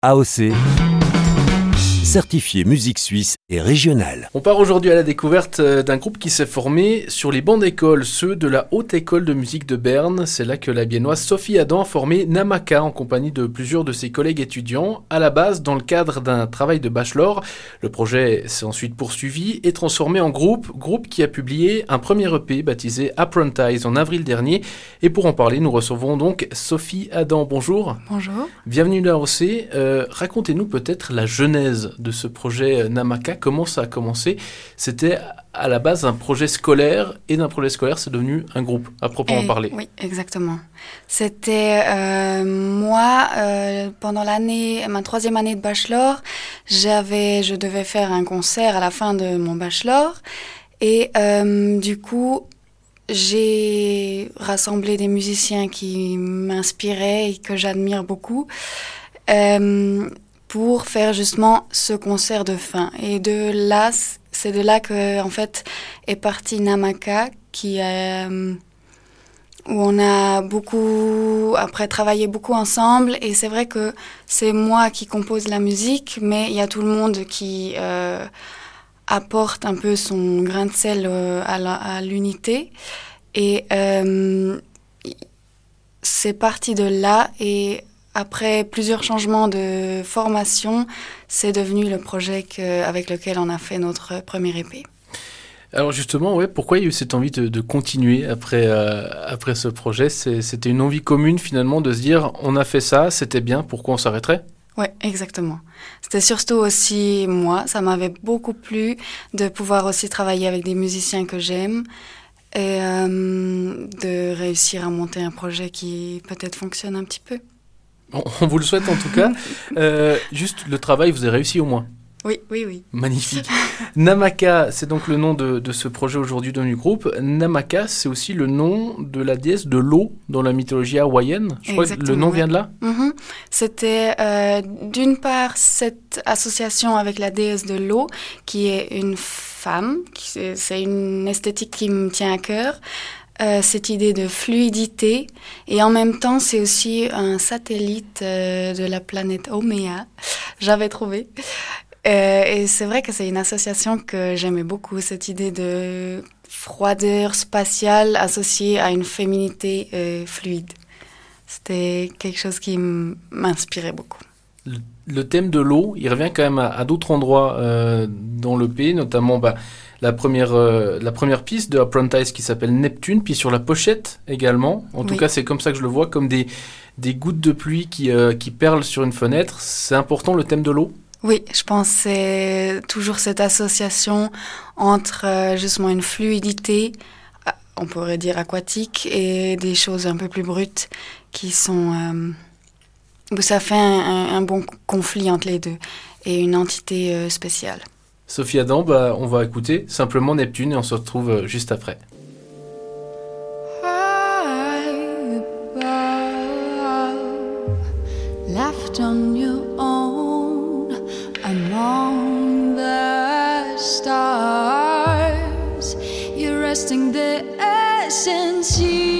AOC, certifié musique suisse et régionale. On part aujourd'hui à la découverte d'un groupe qui s'est formé sur les bancs d'école, ceux de la Haute École de musique de Berne. C'est là que la biennoise Sophie Adam a formé Namaka en compagnie de plusieurs de ses collègues étudiants. À la base, dans le cadre d'un travail de bachelor, le projet s'est ensuite poursuivi et transformé en groupe qui a publié un premier EP baptisé Apprentice en avril dernier. Et pour en parler, nous recevons donc Sophie Adam. Bonjour. Bonjour. Bienvenue à AOC. Racontez-nous peut-être la genèse de ce projet Namaka. Comment ça a commencé? C'était à la base un projet scolaire et d'un projet scolaire, c'est devenu un groupe à proprement parler. Oui, exactement. C'était moi, pendant ma troisième année de bachelor, je devais faire un concert à la fin de mon bachelor et du coup, j'ai rassemblé des musiciens qui m'inspiraient et que j'admire beaucoup pour faire justement ce concert de fin. Et c'est de là que en fait est parti Namaka, où on a après travaillé beaucoup ensemble. Et c'est vrai que c'est moi qui compose la musique, mais il y a tout le monde qui apporte un peu son grain de sel à l'unité. Et c'est parti de là. Et après plusieurs changements de formation, c'est devenu le projet avec lequel on a fait notre premier EP. Alors justement, pourquoi il y a eu cette envie de continuer après ce projet? C'était une envie commune finalement de se dire, on a fait ça, c'était bien, pourquoi on s'arrêterait? Oui, exactement. C'était surtout aussi moi, ça m'avait beaucoup plu de pouvoir aussi travailler avec des musiciens que j'aime et de réussir à monter un projet qui peut-être fonctionne un petit peu. On vous le souhaite en tout cas. Juste le travail, vous avez réussi au moins. Oui. Magnifique. Namaka, c'est donc le nom de ce projet aujourd'hui devenu groupe. Namaka, c'est aussi le nom de la déesse de l'eau dans la mythologie hawaïenne. Je crois que le nom vient de là. Mm-hmm. C'était d'une part cette association avec la déesse de l'eau, qui est une femme. C'est une esthétique qui me tient à cœur. Cette idée de fluidité, et en même temps c'est aussi un satellite de la planète Oméa, j'avais trouvé, et c'est vrai que c'est une association que j'aimais beaucoup, cette idée de froideur spatiale associée à une féminité fluide. C'était quelque chose qui m'inspirait beaucoup. Le thème de l'eau, il revient quand même à d'autres endroits dans l'EP, notamment la première piste de Apprentice qui s'appelle Neptune, puis sur la pochette également. En tout cas, c'est comme ça que je le vois, comme des gouttes de pluie qui perlent sur une fenêtre. C'est important, le thème de l'eau? Oui, je pense que c'est toujours cette association entre justement une fluidité, on pourrait dire aquatique, et des choses un peu plus brutes qui sont... ça fait un bon conflit entre les deux et une entité spéciale. Sophie Adam, on va écouter simplement Neptune et on se retrouve juste après. Left on your own among the stars, you're resting the essence.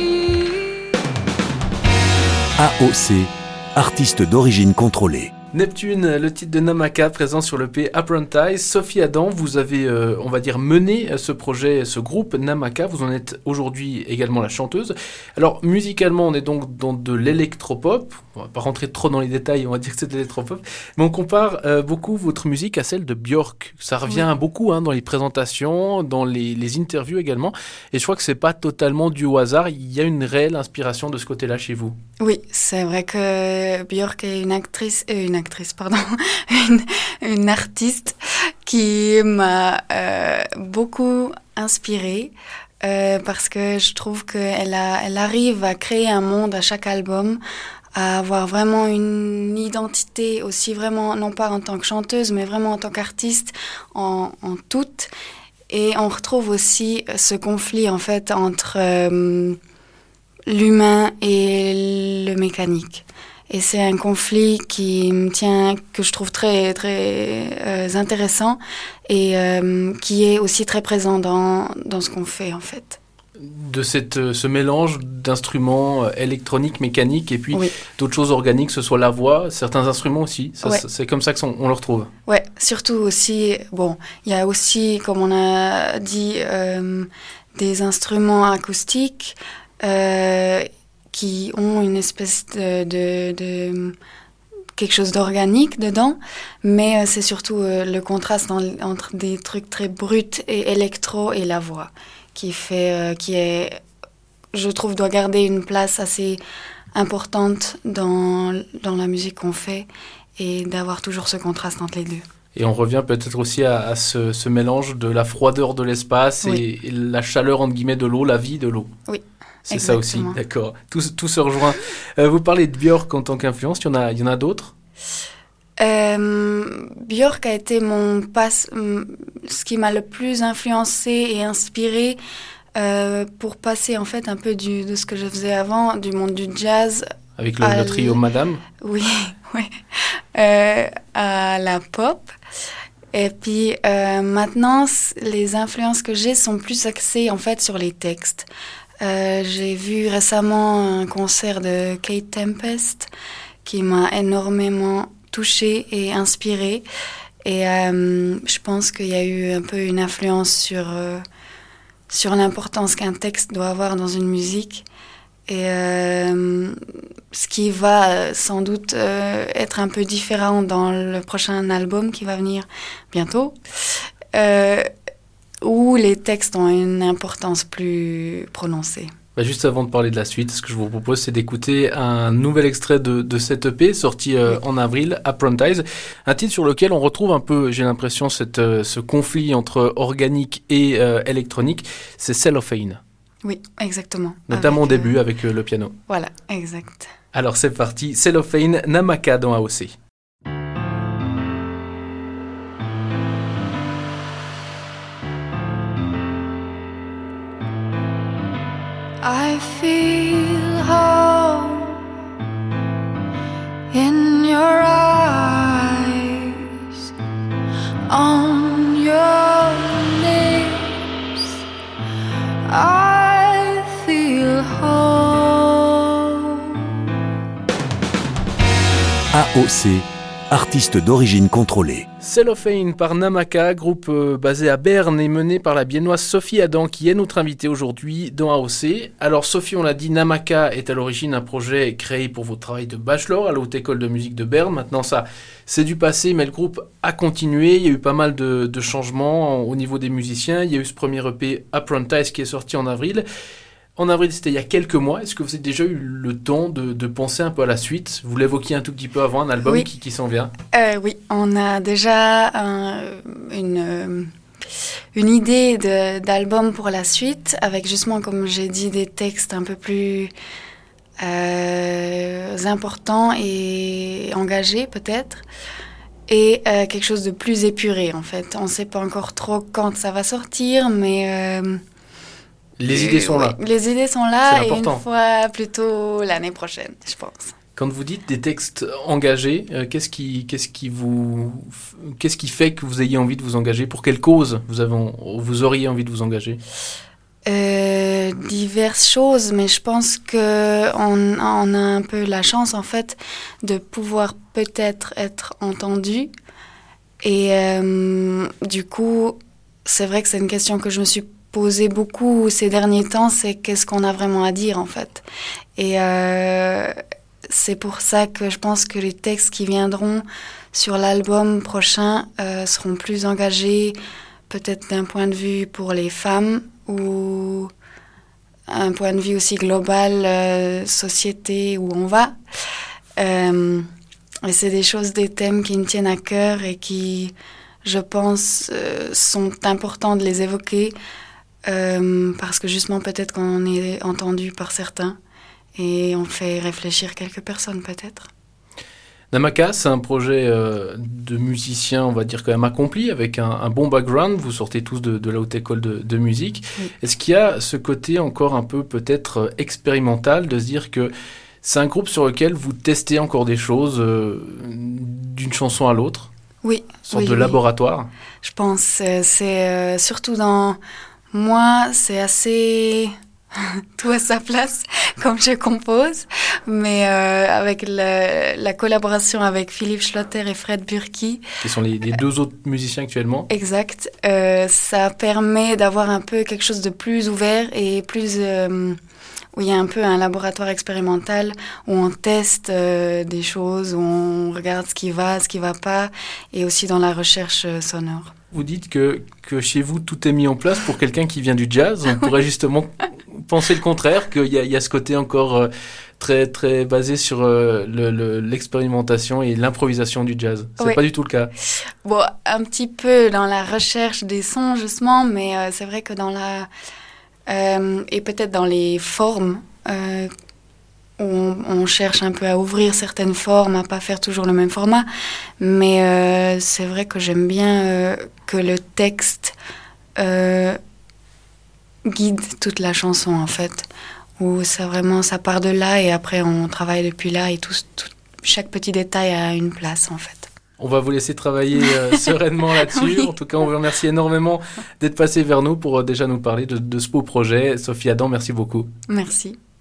AOC, artiste d'origine contrôlée. Neptune, le titre de Namaka, présent sur l'EP Apprentice. Sophie Adam, vous avez, on va dire, mené ce projet, ce groupe Namaka. Vous en êtes aujourd'hui également la chanteuse. Alors, musicalement, on est donc dans de l'électropop. On va pas rentrer trop dans les détails, on va dire que c'est de l'électropop. Mais on compare beaucoup votre musique à celle de Björk. Ça revient beaucoup dans les présentations, dans les interviews également. Et je crois que c'est pas totalement dû au hasard. Il y a une réelle inspiration de ce côté-là chez vous. Oui, c'est vrai que Björk est une artiste qui m'a beaucoup inspirée parce que je trouve qu'elle arrive à créer un monde à chaque album, à avoir vraiment une identité aussi vraiment, non pas en tant que chanteuse, mais vraiment en tant qu'artiste en toute. Et on retrouve aussi ce conflit en fait entre l'humain et le mécanique. Et c'est un conflit qui me tient, que je trouve très, très intéressant et qui est aussi très présent dans ce qu'on fait, en fait. de ce mélange d'instruments électroniques, mécaniques et puis Oui. d'autres choses organiques, que ce soit la voix, certains instruments aussi. Ça, Ouais. c'est comme ça qu'on le retrouve. Ouais, surtout aussi, bon, il y a aussi, comme on a dit, des instruments acoustiques qui ont une espèce de quelque chose d'organique dedans, mais c'est surtout le contraste entre des trucs très bruts et électro et la voix qui est, je trouve, doit garder une place assez importante dans la musique qu'on fait et d'avoir toujours ce contraste entre les deux. Et on revient peut-être aussi à ce mélange de la froideur de l'espace Oui. et la chaleur, entre guillemets, de l'eau, la vie de l'eau. Oui, c'est ça aussi, exactement. d'accord. Tout se rejoint. Vous parlez de Björk en tant qu'influence, il y en a d'autres? Björk a été ce qui m'a le plus influencé et inspiré pour passer en fait un peu de ce que je faisais avant, du monde du jazz. Avec le trio Madame? Oui, oui. À la pop. Et puis maintenant, les influences que j'ai sont plus axées en fait sur les textes. J'ai vu récemment un concert de Kate Tempest qui m'a énormément touchée et inspirée. Et je pense qu'il y a eu un peu une influence sur l'importance qu'un texte doit avoir dans une musique. Et ce qui va sans doute être un peu différent dans le prochain album qui va venir bientôt, où les textes ont une importance plus prononcée. Juste avant de parler de la suite, ce que je vous propose, c'est d'écouter un nouvel extrait de cette EP sorti en avril, Apprentice, un titre sur lequel on retrouve un peu, j'ai l'impression, ce conflit entre organique et électronique, c'est Cellophane. Oui, exactement. Notamment au début avec le piano. Voilà, exact. Alors c'est parti, Cellophane, Namaka dans AOC. I feel home in your eyes, on your lips. I feel home. AOC, artiste d'origine contrôlée. Cellophane par Namaka, groupe basé à Berne et mené par la biennoise Sophie Adam qui est notre invitée aujourd'hui dans AOC. Alors Sophie, on l'a dit, Namaka est à l'origine un projet créé pour votre travail de bachelor à la Haute École de musique de Berne. Maintenant ça, c'est du passé, mais le groupe a continué. Il y a eu pas mal de changements au niveau des musiciens. Il y a eu ce premier EP Apprentice qui est sorti en avril. En avril, c'était il y a quelques mois. Est-ce que vous avez déjà eu le temps de penser un peu à la suite? Vous l'évoquiez un tout petit peu avant, un album Oui. qui s'en vient. Oui, on a déjà une idée d'album pour la suite, avec justement, comme j'ai dit, des textes un peu plus importants et engagés peut-être, et quelque chose de plus épuré en fait. On ne sait pas encore trop quand ça va sortir, mais... Les idées sont là. Les idées sont là, C'est et une important. fois plutôt l'année prochaine, je pense. Quand vous dites des textes engagés, qu'est-ce qui fait que vous ayez envie de vous engager? Pour quelle cause vous auriez envie de vous engager? Diverses choses, mais je pense que on a un peu la chance en fait de pouvoir peut-être être entendu. Et du coup, c'est vrai que c'est une question que je me suis posée beaucoup ces derniers temps, c'est qu'est-ce qu'on a vraiment à dire en fait. Et c'est pour ça que je pense que les textes qui viendront sur l'album prochain seront plus engagés, peut-être d'un point de vue pour les femmes ou un point de vue aussi global, société, où on va. Et c'est des thèmes qui me tiennent à cœur et qui, je pense, sont importants de les évoquer parce que justement peut-être qu'on est entendu par certains et on fait réfléchir quelques personnes peut-être. Namaka, c'est un projet de musicien, on va dire quand même accompli, avec un bon background. Vous sortez tous de la Haute École de musique. Oui. Est-ce qu'il y a ce côté encore un peu peut-être expérimental de se dire que c'est un groupe sur lequel vous testez encore des choses d'une chanson à l'autre? Oui. Une sorte de laboratoire? Je pense c'est surtout dans Moi, c'est assez tout à sa place comme je compose, mais avec la collaboration avec Philippe Schlotter et Fred Burki, qui sont les deux autres musiciens actuellement. Exact, ça permet d'avoir un peu quelque chose de plus ouvert et plus où il y a un peu un laboratoire expérimental où on teste des choses, où on regarde ce qui va pas, et aussi dans la recherche sonore. Vous dites que chez vous, tout est mis en place pour quelqu'un qui vient du jazz. On pourrait justement penser le contraire, qu'il y a ce côté encore très, très basé sur l'expérimentation et l'improvisation du jazz. C'est Oui. pas du tout le cas. Bon, un petit peu dans la recherche des sons, justement, mais c'est vrai que et peut-être dans les formes, on cherche un peu à ouvrir certaines formes, à pas faire toujours le même format. Mais c'est vrai que j'aime bien que le texte guide toute la chanson, en fait. Où ça part de là et après on travaille depuis là et chaque petit détail a une place, en fait. On va vous laisser travailler sereinement là-dessus. Oui. En tout cas, on vous remercie énormément d'être passé vers nous pour déjà nous parler de ce beau projet. Sophie Adam, merci beaucoup. Merci.